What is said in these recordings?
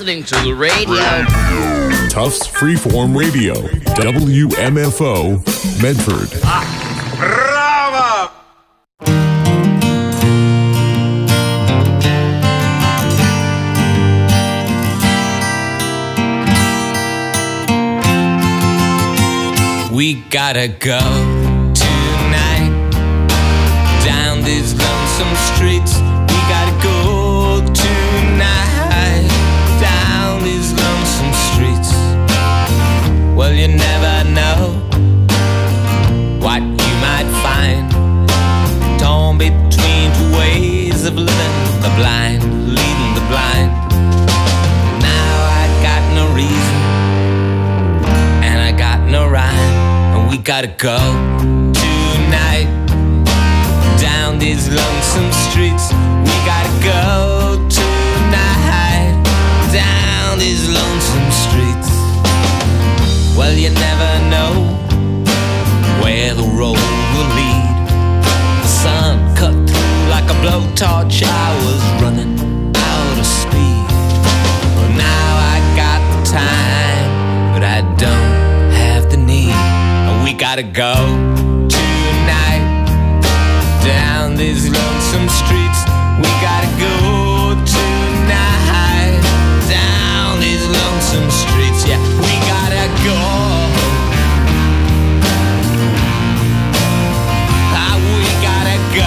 listening to the radio. Tufts Freeform Radio, WMFO, Medford. Bravo! We gotta go tonight down these lonesome streets. We gotta go tonight down these lonesome streets. Well, you never know what you might find torn between two ways of living, the blind leading the blind. Now I got no reason and I got no rhyme. We gotta go tonight down these lonesome streets. We gotta go tonight down these lonesome streets. Well, you never know where the road will lead. The sun cut through like a blowtorch. I was running out of speed. Well, now I got the time, but I don't have the need. We gotta go tonight down these lonesome streets. We gotta go tonight down these lonesome streets. Yeah, we gotta go. We gotta go.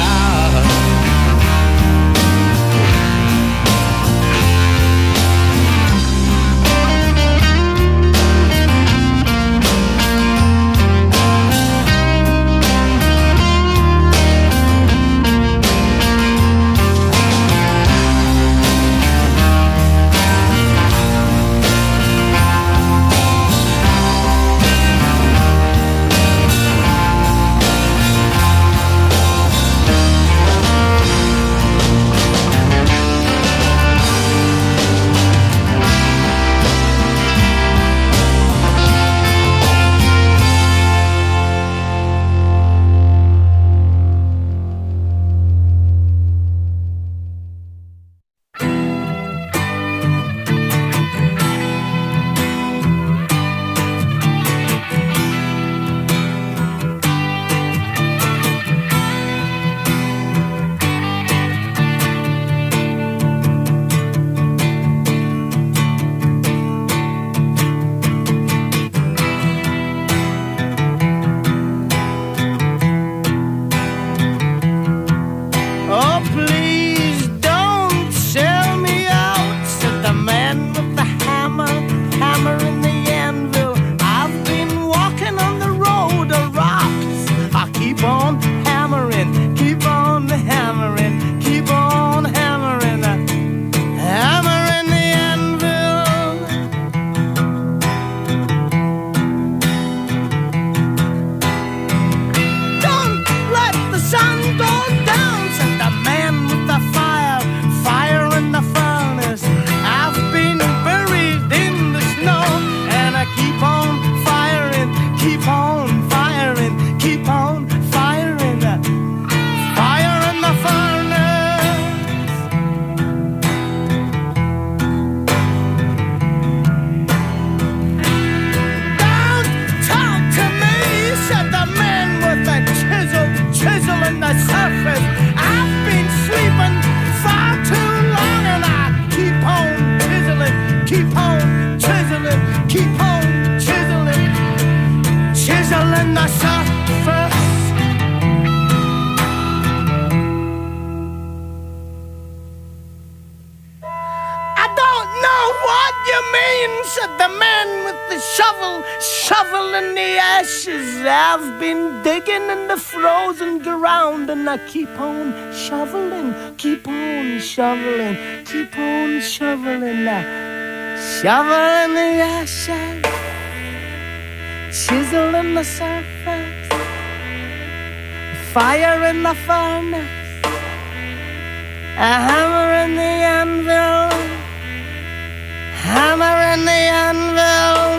Keep on shoveling, keep on shoveling, keep on shoveling now. Shoveling the ashes, chiseling the surface, fire in the furnace, a hammer in the anvil, hammer in the anvil.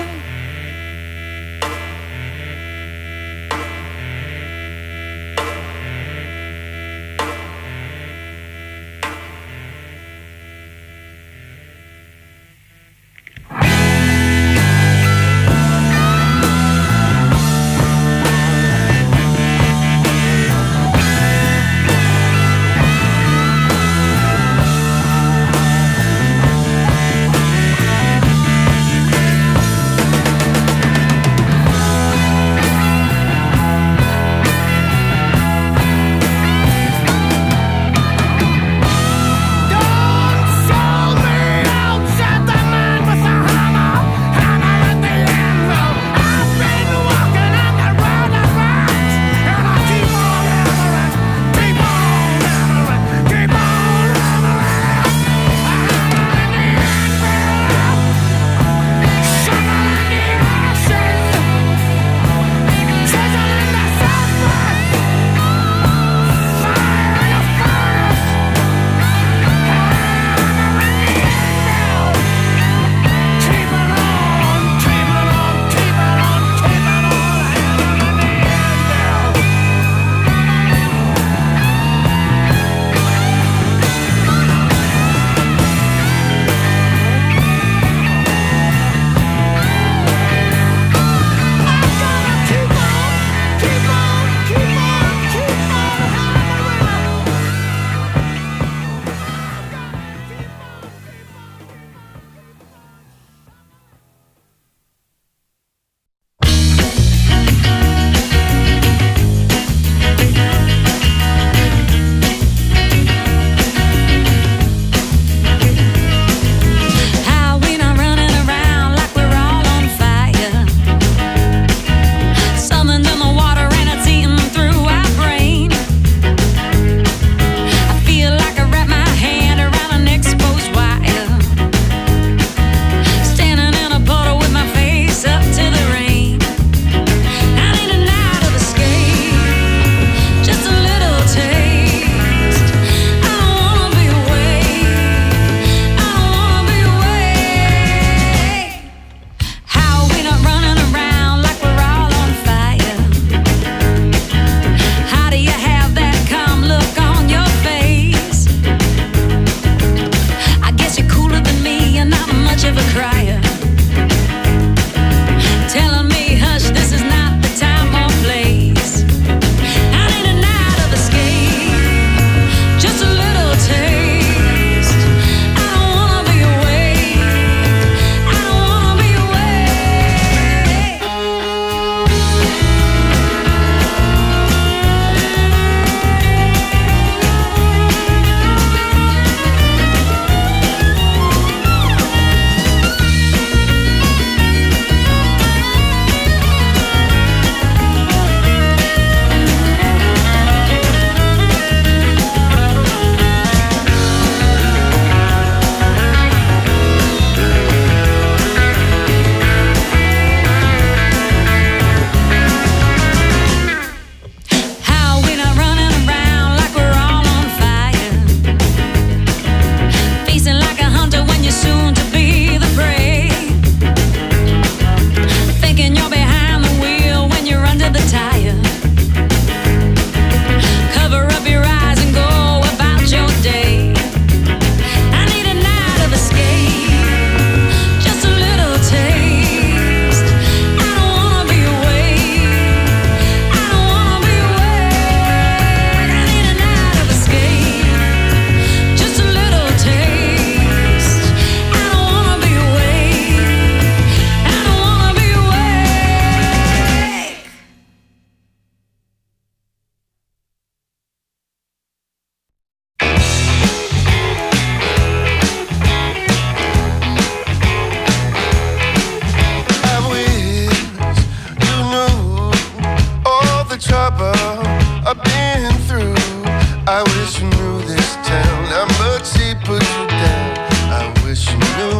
wish you knew this town, how much he put you down. I wish you knew.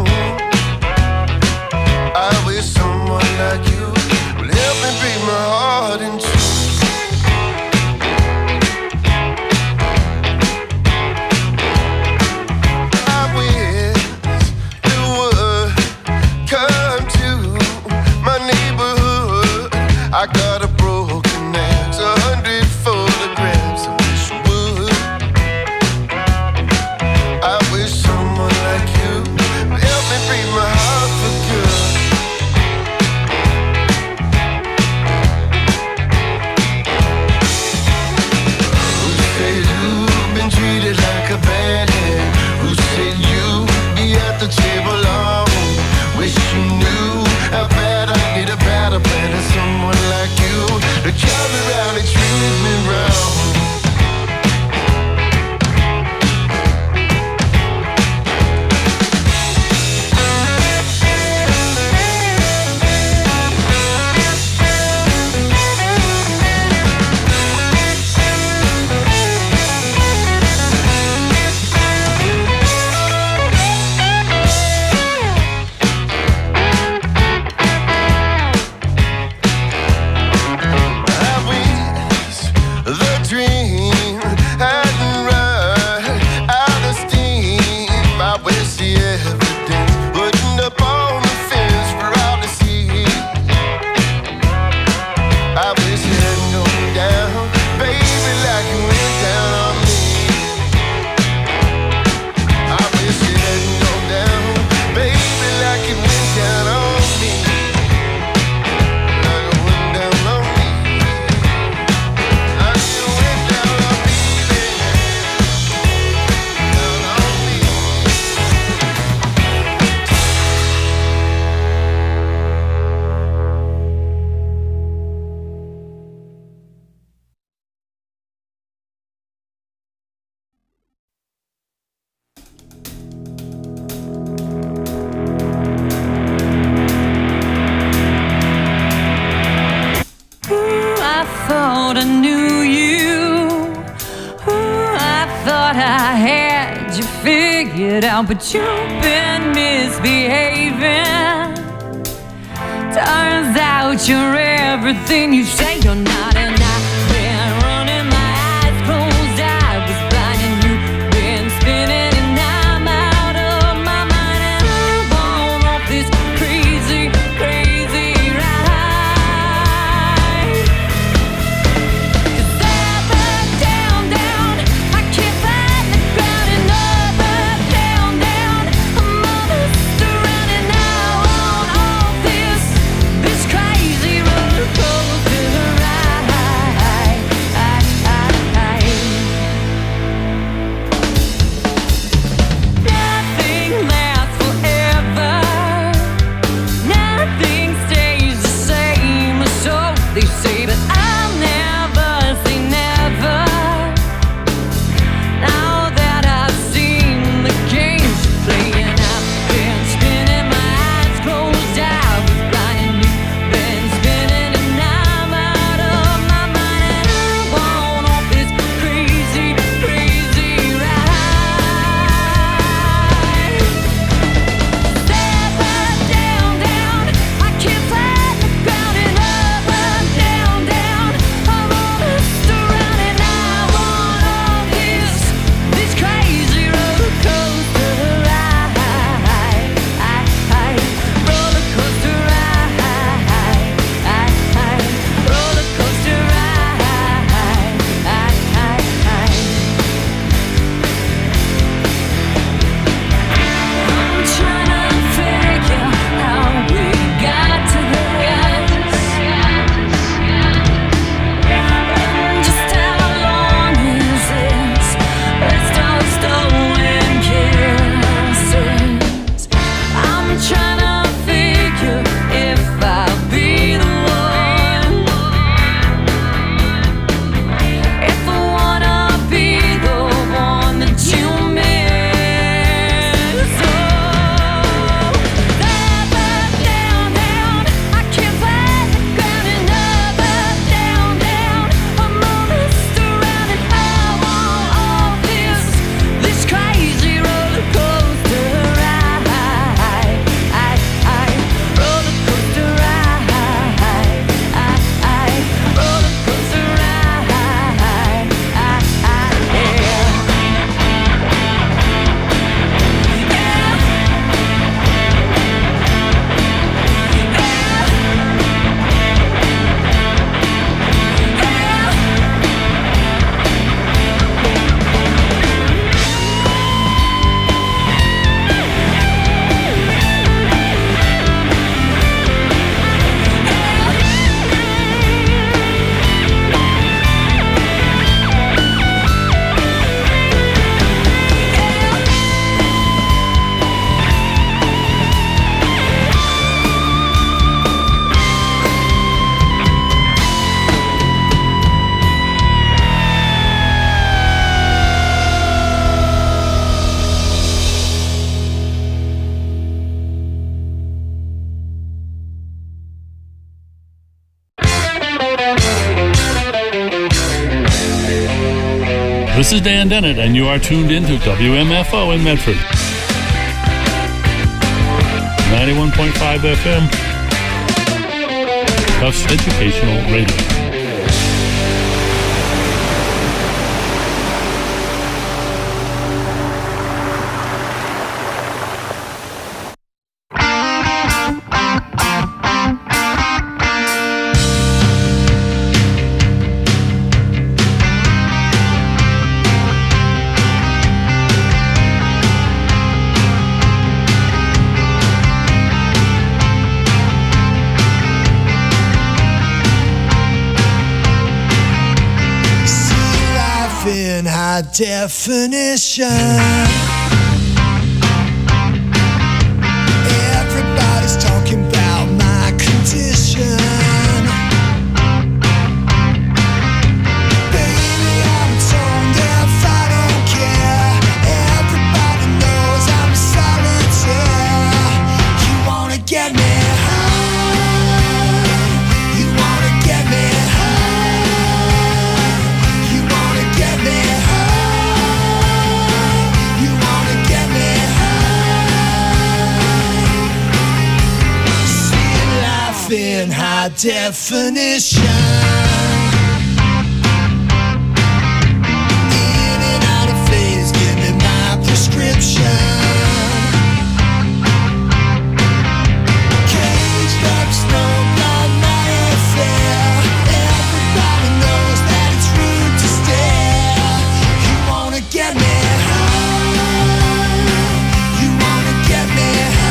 I wish someone like you would help me break my heart in two. I wish you would come to my neighborhood. I got a broken axe, 100 photographs. I wish you would. I wish someone like you would help me break my heart for good. Who said you've been treated like a bad hand? Who said you'd be at the table alone? Wish you knew how bad I need a better plan than someone like you to drive me round and treat me wrong. I knew you. I thought I had you figured out, but you've been misbehaving. Turns out you're everything you say you're not, and I've been running my eyes closed. I was blind and you've been spinning, and I'm out of my mind, and I'm on off this crazy, crazy ride. This crazy roller coaster ride. This is Dan Dennett, and you are tuned into WMFO in Medford. 91.5 FM. Tufts Educational Radio. Definition. Everybody's talking about my condition. Baby, I'm tone deaf, I don't care. Everybody knows I'm solitaire. You wanna get me high? You wanna get me high? You wanna get me high? In high definition. In and out of phase, give me my prescription. Caged up, smoked on my affair. Everybody knows that it's rude to stare. You wanna get me high? You wanna get me high?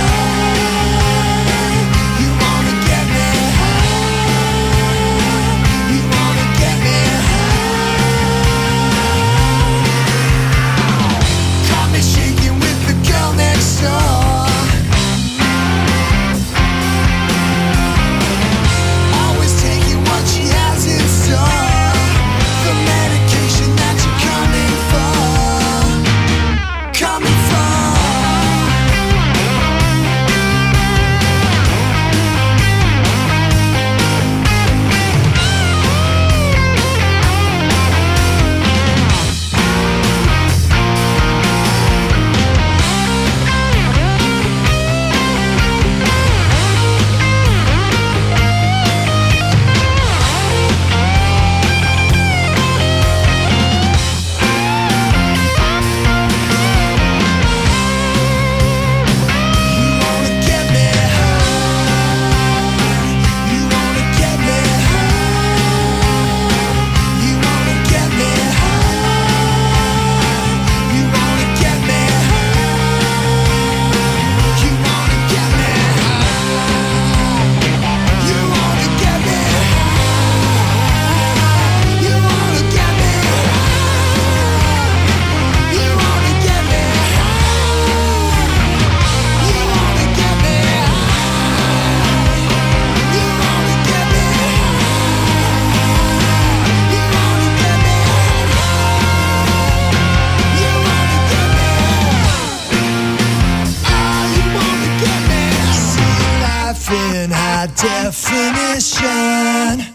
Definition.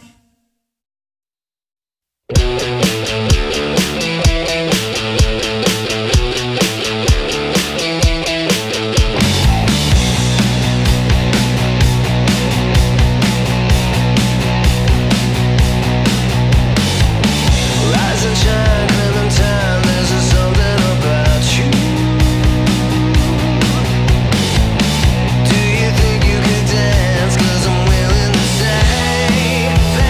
Do you think you could dance? 'Cause I'm willing to say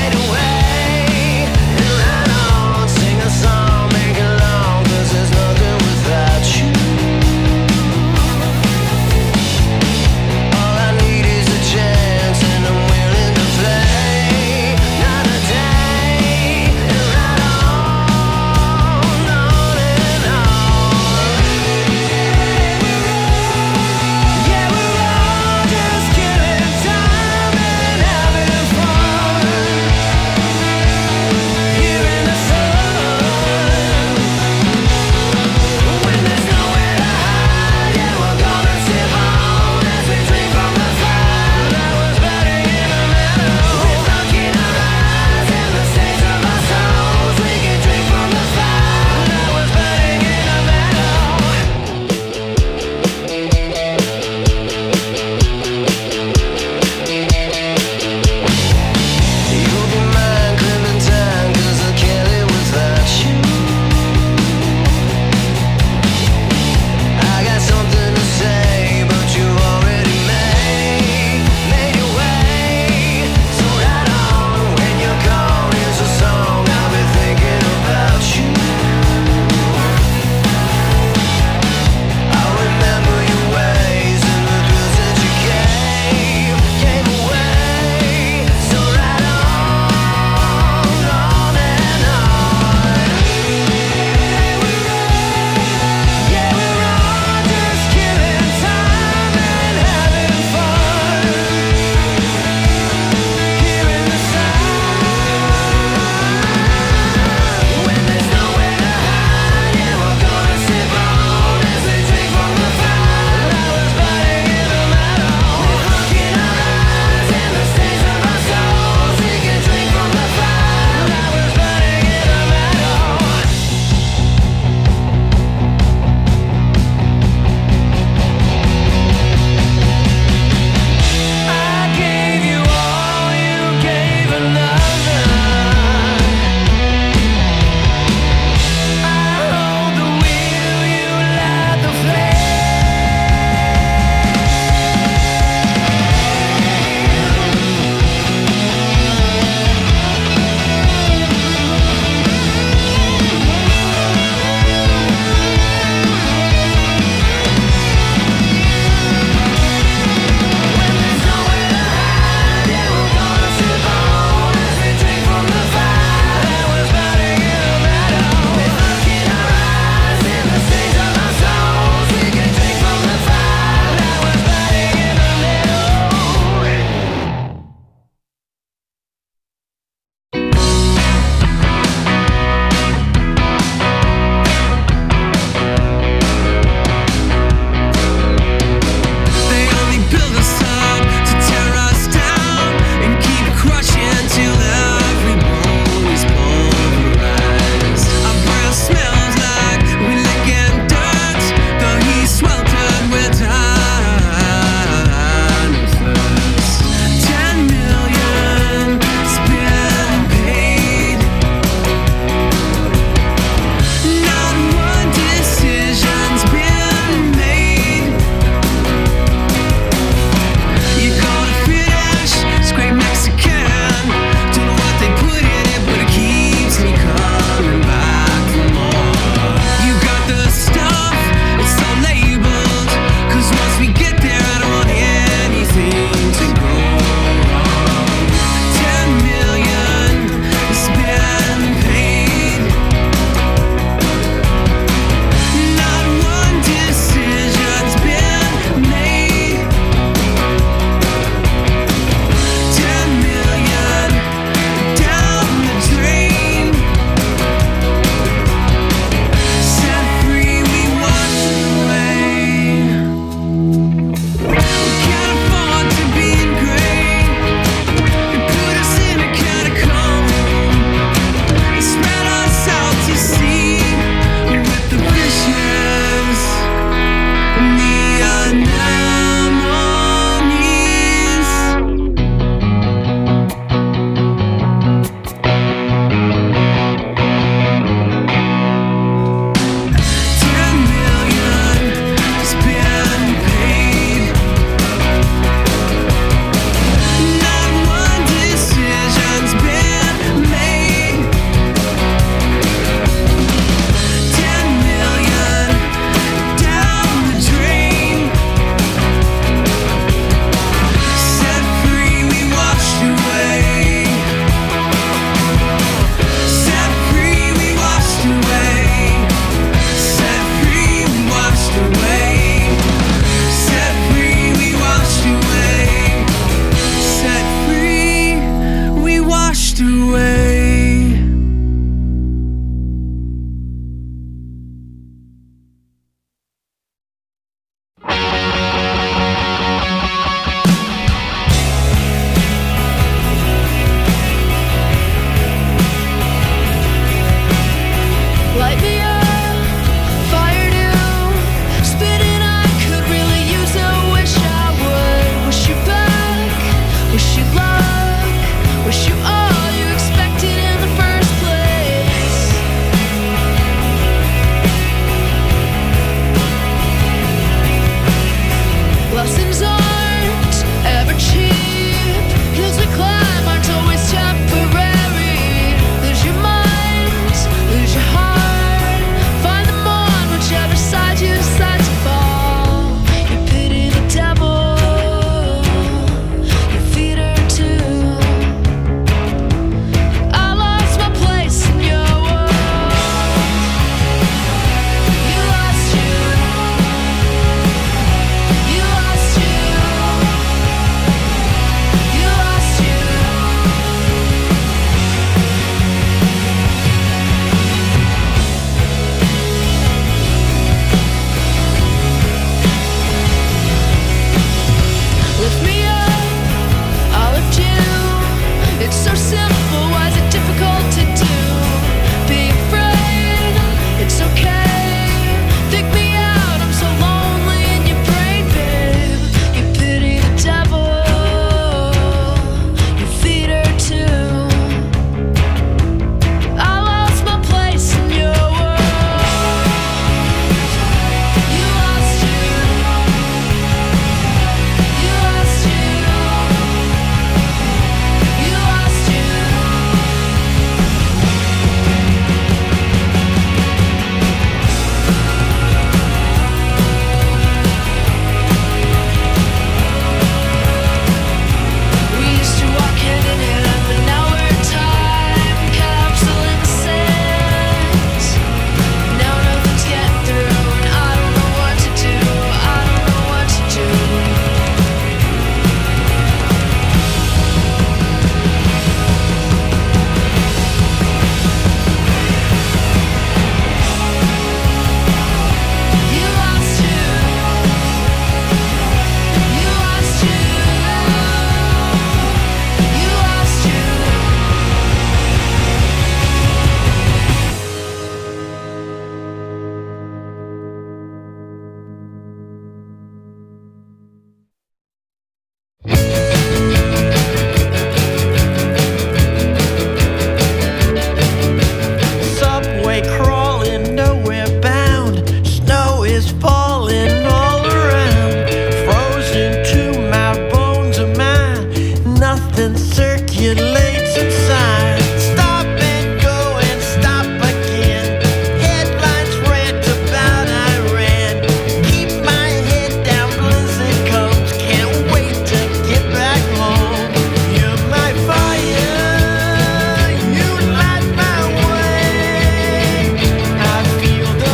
is falling all around, frozen to my bones of mine. Nothing circulates inside. Stop and go and stop again. Headlines rant about Iran. Keep my head down, blizzard comes. Can't wait to get back home. You're my fire, you light my way. I feel the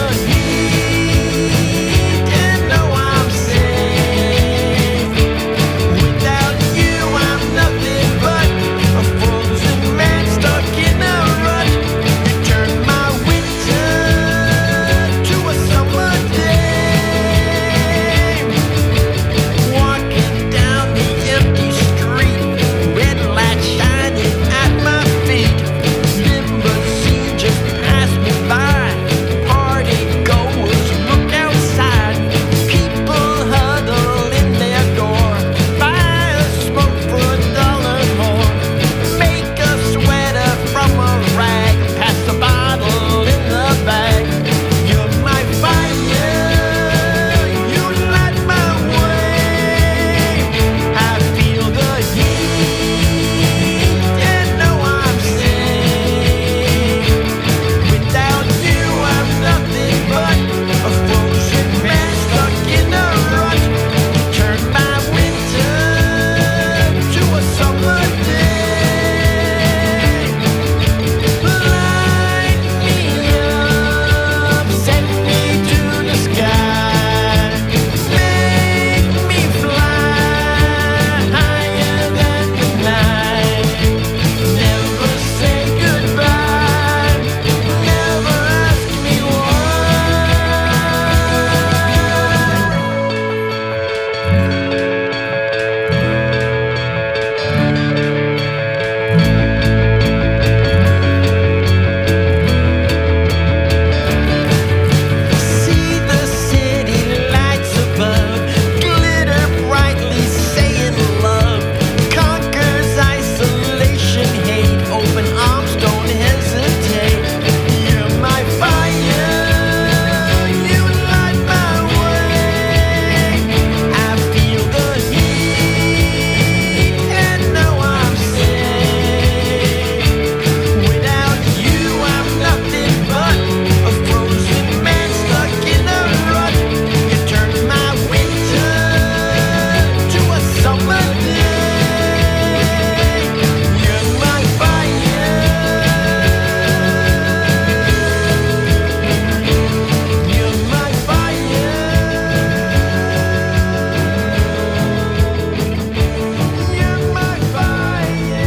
heat and know I'm safe. Without you I'm nothing but a frozen man stuck in a rut. You turn my winter to a summer day. Walking down the empty street, red light shining at my feet. Limousine just passed me by. Party goers look outside. People huddle in their door. Buy a smoke for $1 more. Make a sweater from a rag. Pass the bottle in the bag. You're my fire, you light my way. I feel the heat and know I'm safe. Without you I'm nothing but a frozen man stuck in a rut. Turn my winter to a summer day. Light me up, set me to the sky. Make me fly higher than the night. Never say goodbye, never ask me why. See the city lights above, glitter brightly saying love. Conquers isolation, hate, open arms, don't hesitate. You're my fire, you light my way. I feel the heat and know I'm safe. Without you I'm nothing but a frozen man stuck in a rut. You turn my winter to a summer day. You're my fire, you're my fire, you're my fire.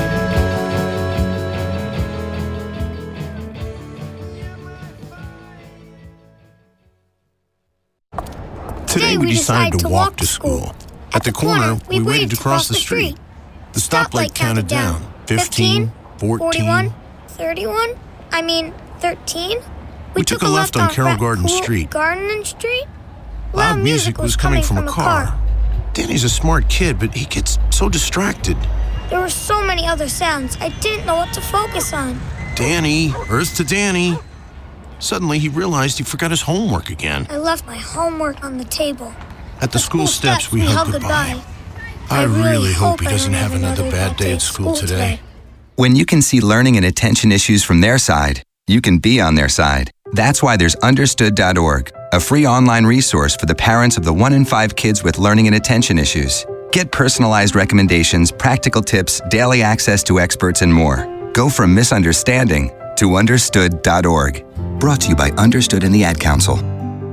Today we decided to walk to school. At the corner, we waited to cross the street. The stoplight counted down. 15, 14. 31? I mean, 13? We took a left on Carroll Garden Street. Garden Street? Loud music was coming from a car. Danny's a smart kid, but he gets so distracted. There were so many other sounds, I didn't know what to focus on. Danny, Earth to Danny. Suddenly he realized he forgot his homework again. I left my homework on the table. At the school steps, we hugged goodbye. I really hope he doesn't have another bad day at school today. When you can see learning and attention issues from their side, you can be on their side. That's why there's Understood.org, a free online resource for the parents of the 1 in 5 kids with learning and attention issues. Get personalized recommendations, practical tips, daily access to experts, and more. Go from misunderstanding to Understood.org. Brought to you by Understood and the Ad Council. 5,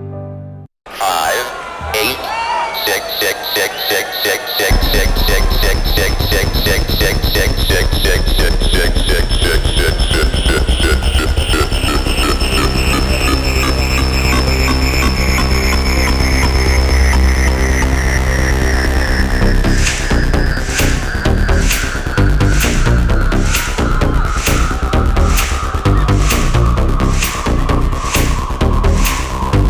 8, 6, 6, 6, 6, 6, 6, 6, 6, 6, 6, 6, 6, 6, 6, 6, 6, 6, 6.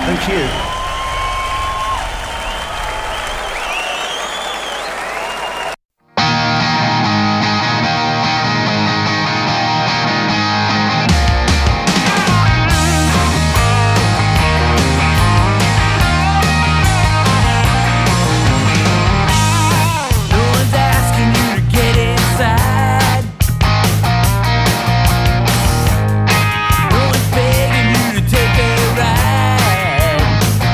Thank you. No one's begging you to take a ride.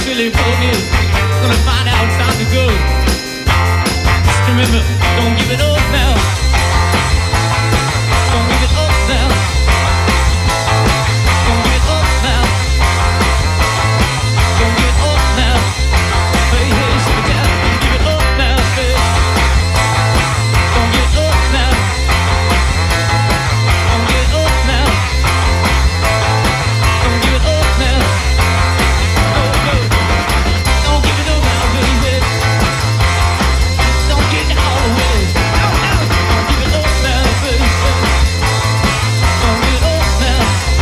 Billy Bogey. Gonna find out time to go. Just remember, don't give it up now. Don't give it up now. Don't give it up now. Don't give it up now. Hey, hey, shake it down. Don't give it up now, baby. Don't give it up now. Don't give it up now. Don't give it up now. No, no. Don't give it up now, baby. Don't get out of the way. No, no. Don't give it up now, baby. Don't give it up now.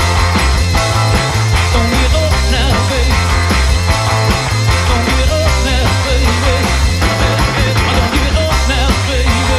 Don't give it up now, baby. Don't give it up now, baby. Don't give it up now, baby.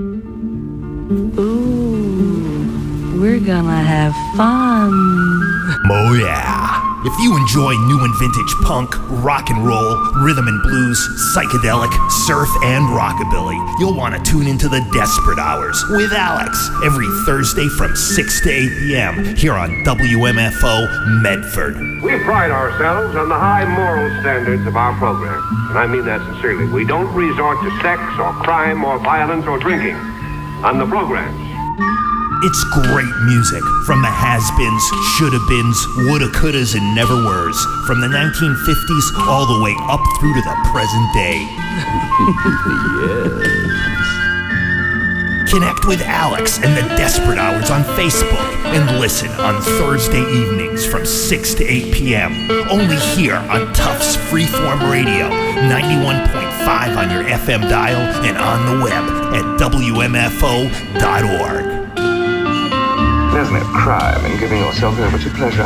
Ooh, we're gonna have fun. Oh yeah. If you enjoy new and vintage punk, rock and roll, rhythm and blues, psychedelic, surf, and rockabilly, you'll want to tune into the Desperate Hours with Alex every Thursday from 6 to 8 p.m. here on WMFO Medford. We pride ourselves on the high moral standards of our program, and I mean that sincerely. We don't resort to sex or crime or violence or drinking on the programs. It's great music from the has-beens, shoulda-beens, woulda-couldas, and never-weres, from the 1950s all the way up through to the present day. Yes. Connect with Alex and the Desperate Hours on Facebook and listen on Thursday evenings from 6 to 8 p.m. only here on Tufts Freeform Radio, 91.5 on your FM dial and on the web at WMFO.org. There's no crime in giving yourself over to pleasure.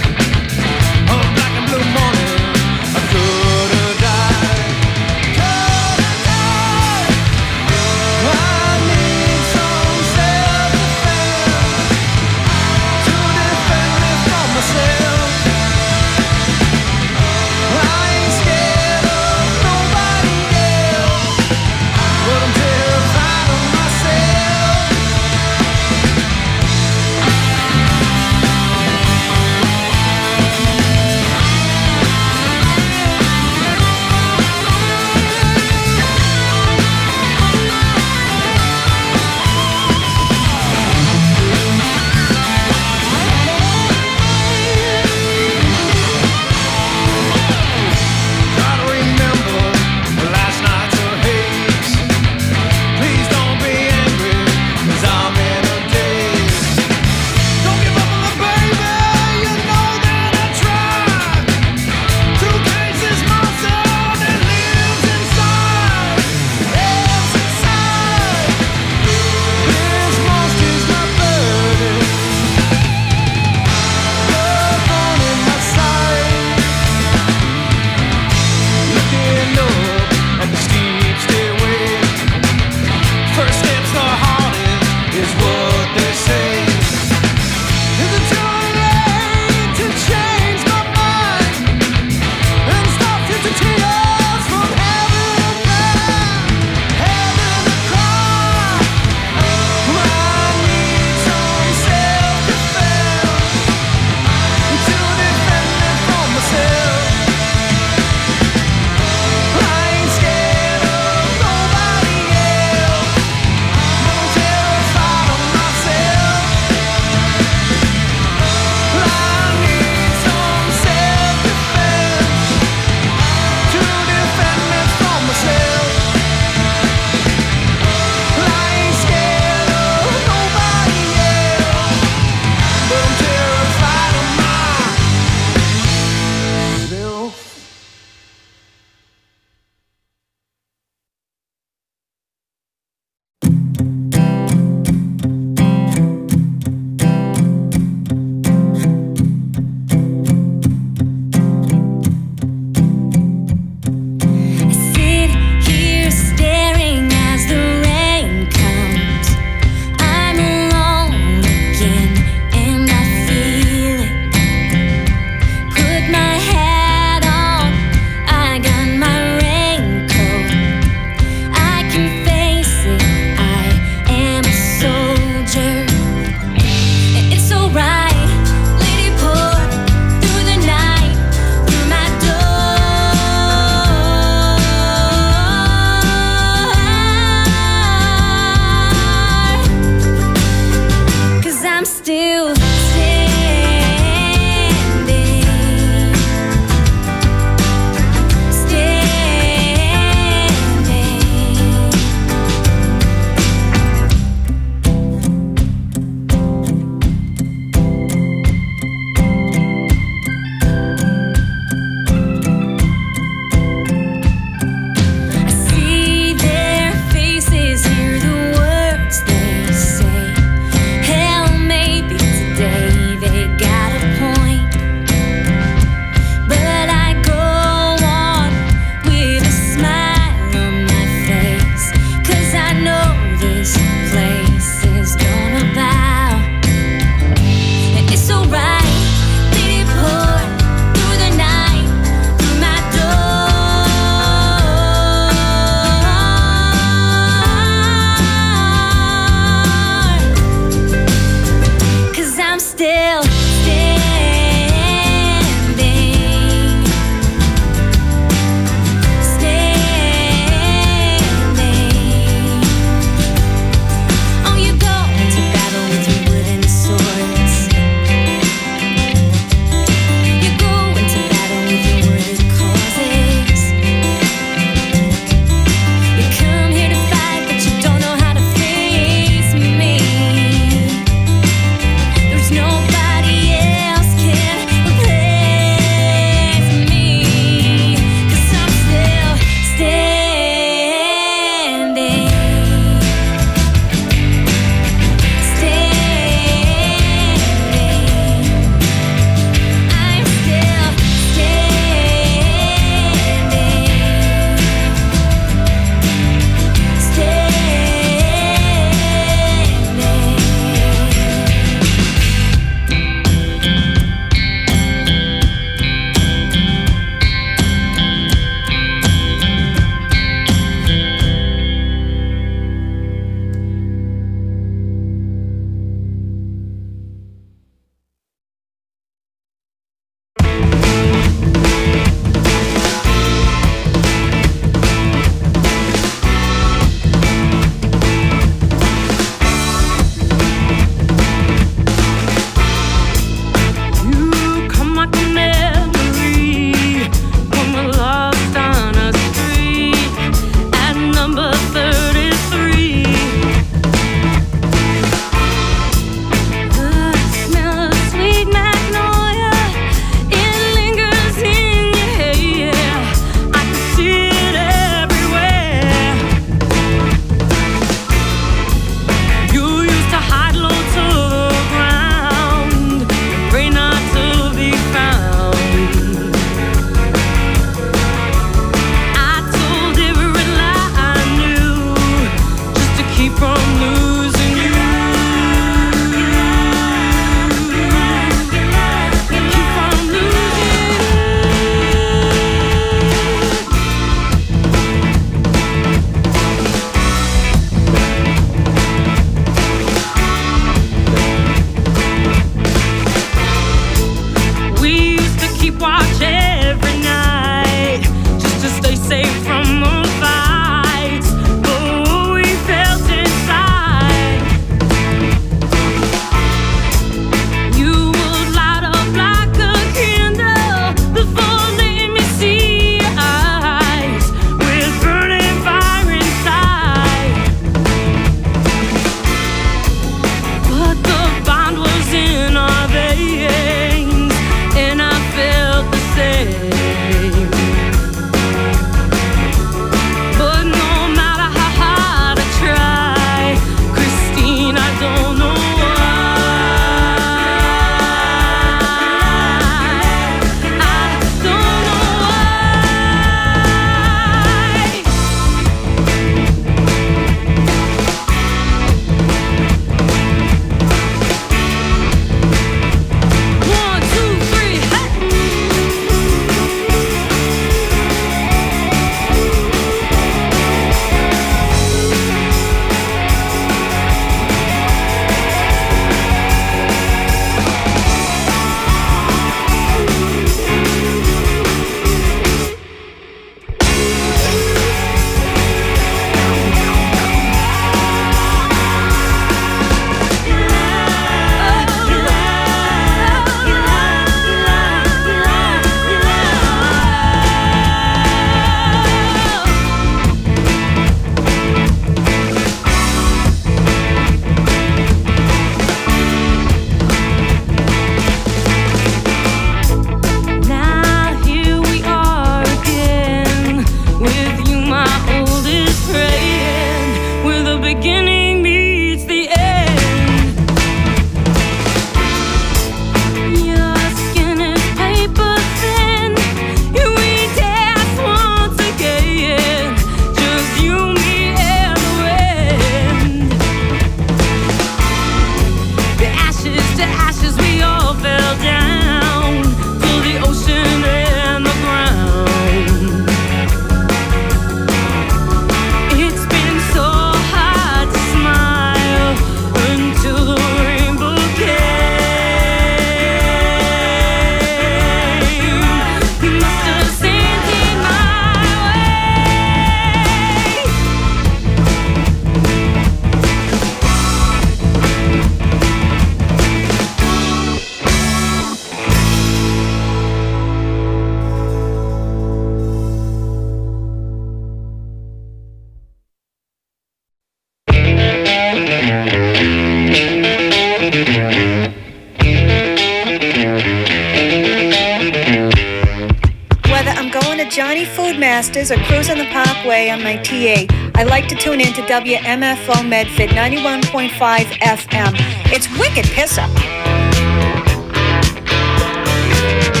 whether I'm going to Johnny Food Masters or cruising the Parkway on my TA, I like to tune in to WMFO Medford 91.5 FM. It's wicked piss up.